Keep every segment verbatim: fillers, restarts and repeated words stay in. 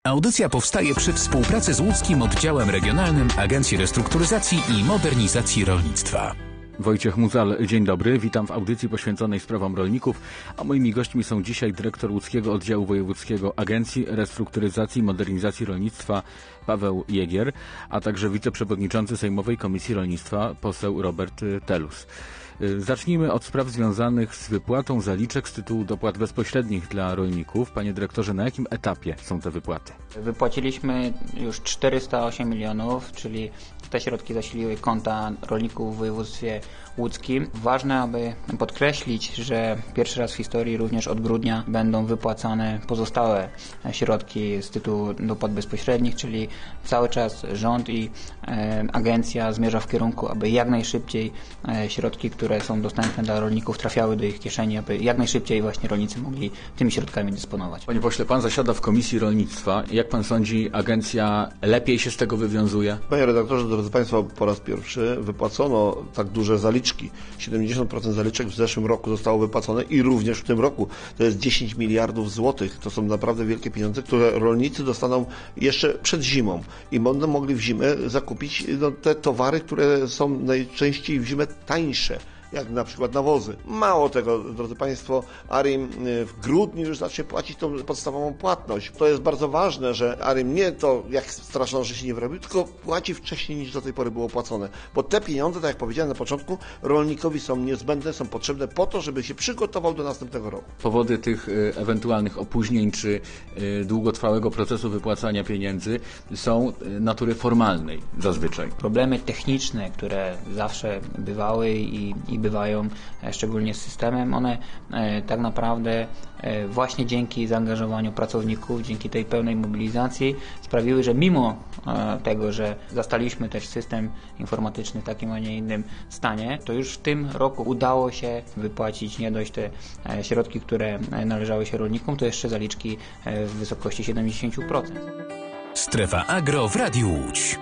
Audycja powstaje przy współpracy z Łódzkim Oddziałem Regionalnym Agencji Restrukturyzacji i Modernizacji Rolnictwa. Wojciech Muzal, dzień dobry. Witam w audycji poświęconej sprawom rolników, a moimi gośćmi są dzisiaj dyrektor Łódzkiego Oddziału Wojewódzkiego Agencji Restrukturyzacji i Modernizacji Rolnictwa Paweł Jegier, a także wiceprzewodniczący Sejmowej Komisji Rolnictwa poseł Robert Telus. Zacznijmy od spraw związanych z wypłatą zaliczek z tytułu dopłat bezpośrednich dla rolników. Panie dyrektorze, na jakim etapie są te wypłaty? Wypłaciliśmy już czterysta osiem milionów, czyli te środki zasiliły konta rolników w województwie łódzkim. Ważne, aby podkreślić, że pierwszy raz w historii również od grudnia będą wypłacane pozostałe środki z tytułu dopłat bezpośrednich, czyli cały czas rząd i e, agencja zmierza w kierunku, aby jak najszybciej e, środki, które są dostępne dla rolników, trafiały do ich kieszeni, aby jak najszybciej właśnie rolnicy mogli tymi środkami dysponować. Panie pośle, pan zasiada w Komisji Rolnictwa. Jak pan sądzi, agencja lepiej się z tego wywiązuje? Panie redaktorze, drodzy Państwo, po raz pierwszy wypłacono tak duże zaliczki. siedemdziesiąt procent zaliczek w zeszłym roku zostało wypłacone i również w tym roku. To jest dziesięć miliardów złotych. To są naprawdę wielkie pieniądze, które rolnicy dostaną jeszcze przed zimą i będą mogli w zimę zakupić no, te towary, które są najczęściej w zimę tańsze, jak na przykład nawozy. Mało tego, drodzy Państwo, ARiMR w grudniu już zacznie płacić tą podstawową płatność. To jest bardzo ważne, że ARiMR nie to, jak straszono, że się nie wyrobił, tylko płaci wcześniej niż do tej pory było płacone. Bo te pieniądze, tak jak powiedziałem na początku, rolnikowi są niezbędne, są potrzebne po to, żeby się przygotował do następnego roku. Powody tych y, ewentualnych opóźnień czy y, długotrwałego procesu wypłacania pieniędzy są y, natury formalnej zazwyczaj. Problemy techniczne, które zawsze bywały i, i bywają, szczególnie z systemem, one e, tak naprawdę e, właśnie dzięki zaangażowaniu pracowników, dzięki tej pełnej mobilizacji sprawiły, że mimo e, tego, że zastaliśmy też system informatyczny w takim, a nie innym stanie, to już w tym roku udało się wypłacić nie dość te e, środki, które należały się rolnikom, to jeszcze zaliczki e, w wysokości siedemdziesiąt procent. Strefa Agro w Radiu Łódź.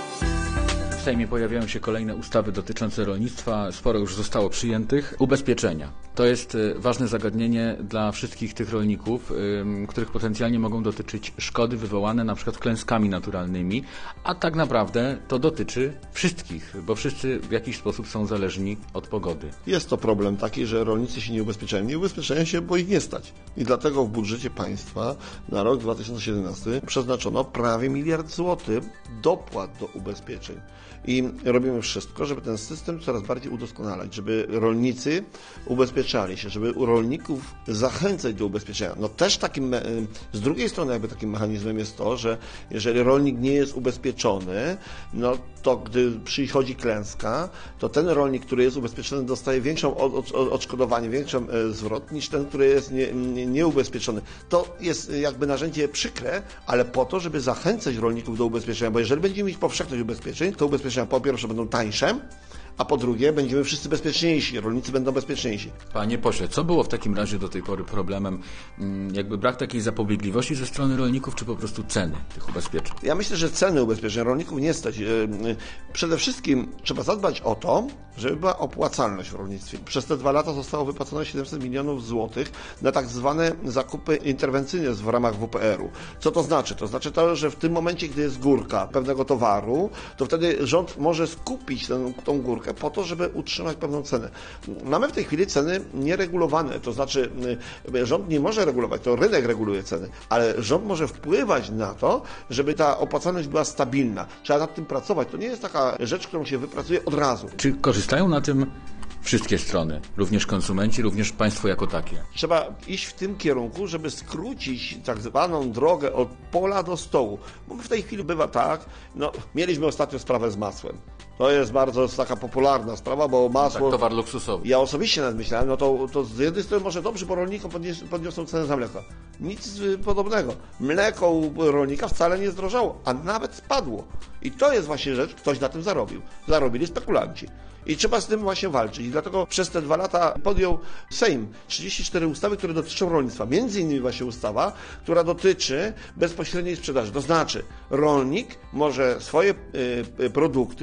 W Sejmie pojawiają się kolejne ustawy dotyczące rolnictwa, sporo już zostało przyjętych. Ubezpieczenia. To jest ważne zagadnienie dla wszystkich tych rolników, których potencjalnie mogą dotyczyć szkody wywołane na przykład klęskami naturalnymi, a tak naprawdę to dotyczy wszystkich, bo wszyscy w jakiś sposób są zależni od pogody. Jest to problem taki, że rolnicy się nie ubezpieczają. Nie ubezpieczają się, bo ich nie stać. I dlatego w budżecie państwa na rok dwa tysiące siedemnasty przeznaczono prawie miliard złotych dopłat do ubezpieczeń. I robimy wszystko, żeby ten system coraz bardziej udoskonalać, żeby rolnicy ubezpieczali się, żeby u rolników zachęcać do ubezpieczenia. No też takim, z drugiej strony jakby takim mechanizmem jest to, że jeżeli rolnik nie jest ubezpieczony, no to gdy przychodzi klęska, to ten rolnik, który jest ubezpieczony, dostaje większą odszkodowanie, większą zwrot niż ten, który jest nie, nie, nieubezpieczony. To jest jakby narzędzie przykre, ale po to, żeby zachęcać rolników do ubezpieczenia, bo jeżeli będziemy mieć powszechność ubezpieczeń, to ubezpieczenia po pierwsze będą tańsze, a po drugie będziemy wszyscy bezpieczniejsi, rolnicy będą bezpieczniejsi. Panie pośle, co było w takim razie do tej pory problemem? Jakby brak takiej zapobiegliwości ze strony rolników, czy po prostu ceny tych ubezpieczeń? Ja myślę, że ceny ubezpieczeń rolników nie stać. Przede wszystkim trzeba zadbać o to, żeby była opłacalność w rolnictwie. Przez te dwa lata zostało wypłacone siedemset milionów złotych na tak zwane zakupy interwencyjne w ramach W P R u. Co to znaczy? To znaczy to, że w tym momencie, gdy jest górka pewnego towaru, to wtedy rząd może skupić tę, tą górkę po to, żeby utrzymać pewną cenę. Mamy w tej chwili ceny nieregulowane, to znaczy rząd nie może regulować, to rynek reguluje ceny, ale rząd może wpływać na to, żeby ta opłacalność była stabilna. Trzeba nad tym pracować. To nie jest taka rzecz, którą się wypracuje od razu. Czy korzystają na tym wszystkie strony, również konsumenci, również państwo jako takie? Trzeba iść w tym kierunku, żeby skrócić tak zwaną drogę od pola do stołu. Bo w tej chwili bywa tak, no mieliśmy ostatnio sprawę z masłem. To jest bardzo taka popularna sprawa, bo masło... Tak, towar luksusowy. Ja osobiście nawet myślałem, no to, to z jednej strony może dobrze, bo rolnikom podnios, podniosą cenę za mleko. Nic podobnego. Mleko u rolnika wcale nie zdrożało, a nawet spadło. I to jest właśnie rzecz, ktoś na tym zarobił. Zarobili spekulanci. I trzeba z tym właśnie walczyć. I dlatego przez te dwa lata podjął Sejm trzydzieści cztery ustawy, które dotyczą rolnictwa. Między innymi właśnie ustawa, która dotyczy bezpośredniej sprzedaży. To znaczy rolnik może swoje y, produkty przetworzyć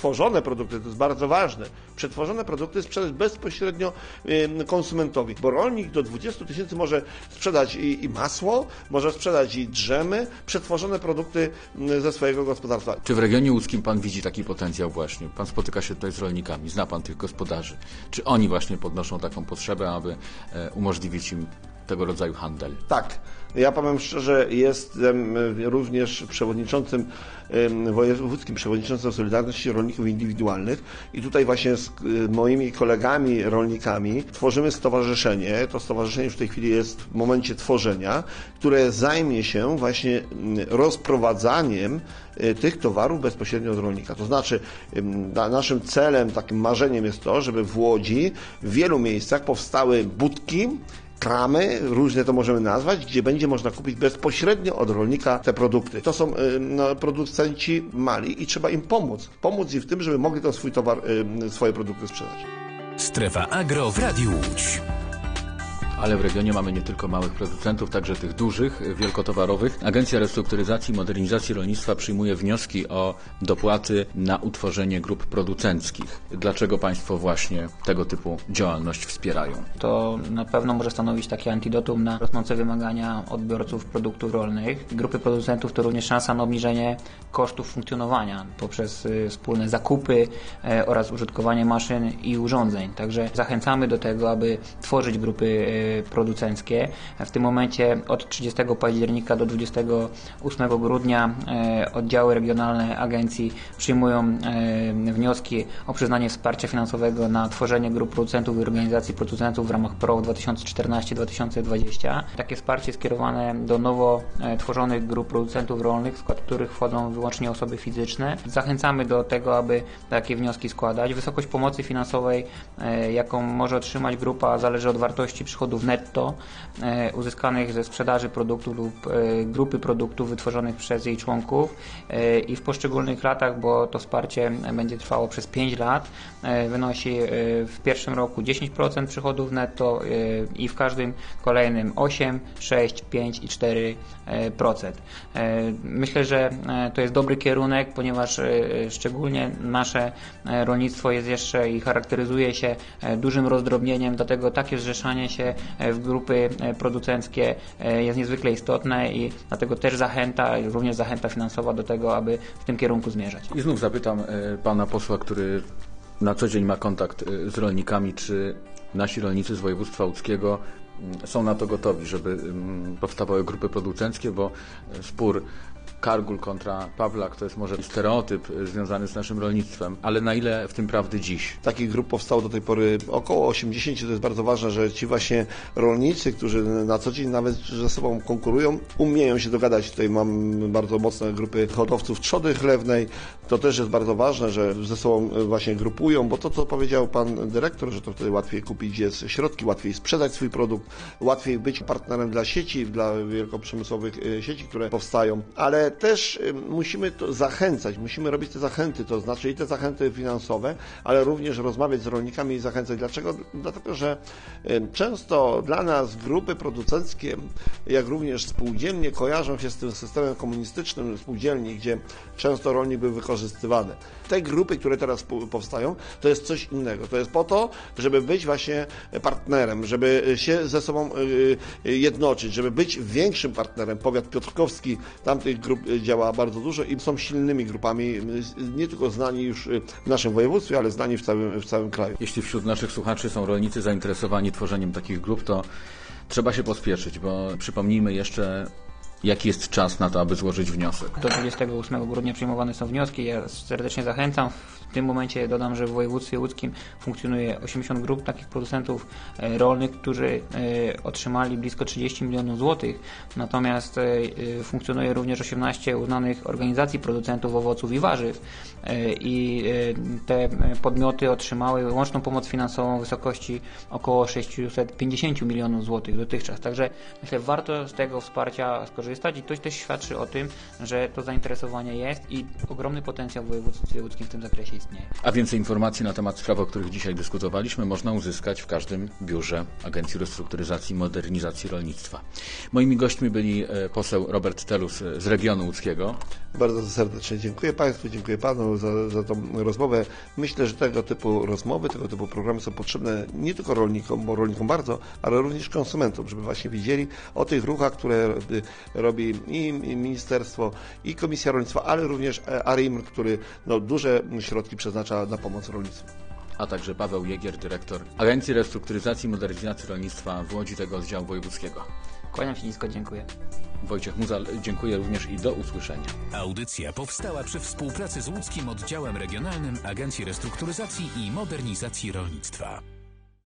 przetworzone produkty, to jest bardzo ważne, przetworzone produkty sprzedać bezpośrednio konsumentowi, bo rolnik do dwudziestu tysięcy może sprzedać i, i masło, może sprzedać i drzemy, przetworzone produkty ze swojego gospodarstwa. Czy w regionie łódzkim pan widzi taki potencjał właśnie? Pan spotyka się tutaj z rolnikami, zna pan tych gospodarzy. Czy oni właśnie podnoszą taką potrzebę, aby umożliwić im tego rodzaju handel? Tak. Ja powiem szczerze, jestem również przewodniczącym wojewódzkim, przewodniczącym Solidarności Rolników Indywidualnych i tutaj właśnie z moimi kolegami rolnikami tworzymy stowarzyszenie. To stowarzyszenie już w tej chwili jest w momencie tworzenia, które zajmie się właśnie rozprowadzaniem tych towarów bezpośrednio od rolnika. To znaczy naszym celem, takim marzeniem jest to, żeby w Łodzi w wielu miejscach powstały budki, kramy, różne to możemy nazwać, gdzie będzie można kupić bezpośrednio od rolnika te produkty. To są no, producenci mali i trzeba im pomóc. Pomóc im w tym, żeby mogli ten swój towar, swoje produkty sprzedać. Strefa Agro w Radiu Łódź. Ale w regionie mamy nie tylko małych producentów, także tych dużych, wielkotowarowych. Agencja Restrukturyzacji i Modernizacji Rolnictwa przyjmuje wnioski o dopłaty na utworzenie grup producenckich. Dlaczego państwo właśnie tego typu działalność wspierają? To na pewno może stanowić takie antidotum na rosnące wymagania odbiorców produktów rolnych. Grupy producentów to również szansa na obniżenie kosztów funkcjonowania poprzez wspólne zakupy oraz użytkowanie maszyn i urządzeń. Także zachęcamy do tego, aby tworzyć grupy producenckie. W tym momencie od trzydziestego października do dwudziestego ósmego grudnia oddziały regionalne agencji przyjmują wnioski o przyznanie wsparcia finansowego na tworzenie grup producentów i organizacji producentów w ramach P R O dwa tysiące czternaście do dwa tysiące dwudziestego. Takie wsparcie skierowane do nowo tworzonych grup producentów rolnych, w skład których wchodzą wyłącznie osoby fizyczne. Zachęcamy do tego, aby takie wnioski składać. Wysokość pomocy finansowej, jaką może otrzymać grupa, zależy od wartości przychodów netto uzyskanych ze sprzedaży produktów lub grupy produktów wytworzonych przez jej członków i w poszczególnych latach, bo to wsparcie będzie trwało przez pięć lat, wynosi w pierwszym roku dziesięć procent przychodów netto i w każdym kolejnym osiem, sześć, pięć i cztery procent. Myślę, że to jest dobry kierunek, ponieważ szczególnie nasze rolnictwo jest jeszcze i charakteryzuje się dużym rozdrobnieniem, dlatego takie zrzeszanie się w grupy producenckie jest niezwykle istotne i dlatego też zachęta, również zachęta finansowa do tego, aby w tym kierunku zmierzać. I znów zapytam pana posła, który na co dzień ma kontakt z rolnikami, czy nasi rolnicy z województwa łódzkiego są na to gotowi, żeby powstawały grupy producenckie, bo spór Kargul kontra Pawlak to jest może stereotyp związany z naszym rolnictwem, ale na ile w tym prawdy dziś? Takich grup powstało do tej pory około osiemdziesiąt. To jest bardzo ważne, że ci właśnie rolnicy, którzy na co dzień nawet ze sobą konkurują, umieją się dogadać. Tutaj mam bardzo mocne grupy hodowców trzody chlewnej. To też jest bardzo ważne, że ze sobą właśnie grupują, bo to, co powiedział pan dyrektor, że to wtedy łatwiej kupić jest środki, łatwiej sprzedać swój produkt, łatwiej być partnerem dla sieci, dla wielkoprzemysłowych sieci, które powstają, ale też musimy to zachęcać, musimy robić te zachęty, to znaczy i te zachęty finansowe, ale również rozmawiać z rolnikami i zachęcać. Dlaczego? Dlatego, że często dla nas grupy producenckie, jak również spółdzielnie kojarzą się z tym systemem komunistycznym spółdzielni, gdzie często rolnik był wykorzystywany. Te grupy, które teraz powstają, to jest coś innego. To jest po to, żeby być właśnie partnerem, żeby się ze sobą jednoczyć, żeby być większym partnerem. Powiat piotrkowski, tamtych grup działa bardzo dużo i są silnymi grupami, nie tylko znani już w naszym województwie, ale znani w całym, w całym kraju. Jeśli wśród naszych słuchaczy są rolnicy zainteresowani tworzeniem takich grup, to trzeba się pospieszyć, bo przypomnijmy jeszcze, jaki jest czas na to, aby złożyć wniosek. Do dwudziestego ósmego grudnia przyjmowane są wnioski. Ja serdecznie zachęcam. W tym momencie dodam, że w województwie łódzkim funkcjonuje osiemdziesiąt grup takich producentów rolnych, którzy otrzymali blisko trzydzieści milionów złotych. Natomiast funkcjonuje również osiemnaście uznanych organizacji producentów owoców i warzyw. I te podmioty otrzymały łączną pomoc finansową w wysokości około sześćset pięćdziesiąt milionów złotych dotychczas. Także myślę, warto z tego wsparcia skorzystać. korzystać i to też świadczy o tym, że to zainteresowanie jest i ogromny potencjał w województwie łódzkim w tym zakresie istnieje. A więcej informacji na temat spraw, o których dzisiaj dyskutowaliśmy, można uzyskać w każdym biurze Agencji Restrukturyzacji i Modernizacji Rolnictwa. Moimi gośćmi byli poseł Robert Telus z regionu łódzkiego. Bardzo serdecznie dziękuję Państwu, dziękuję Panu za, za tą rozmowę. Myślę, że tego typu rozmowy, tego typu programy są potrzebne nie tylko rolnikom, bo rolnikom bardzo, ale również konsumentom, żeby właśnie widzieli o tych ruchach, które robi i Ministerstwo, i Komisja Rolnictwa, ale również A R I M R, który no, duże środki przeznacza na pomoc rolnictwu. A także Paweł Jegier, dyrektor Agencji Restrukturyzacji i Modernizacji Rolnictwa w Łodzi, tego oddziału wojewódzkiego. Kłaniam się nisko, dziękuję. Wojciech Muzal, dziękuję również i do usłyszenia. Audycja powstała przy współpracy z Łódzkim Oddziałem Regionalnym Agencji Restrukturyzacji i Modernizacji Rolnictwa.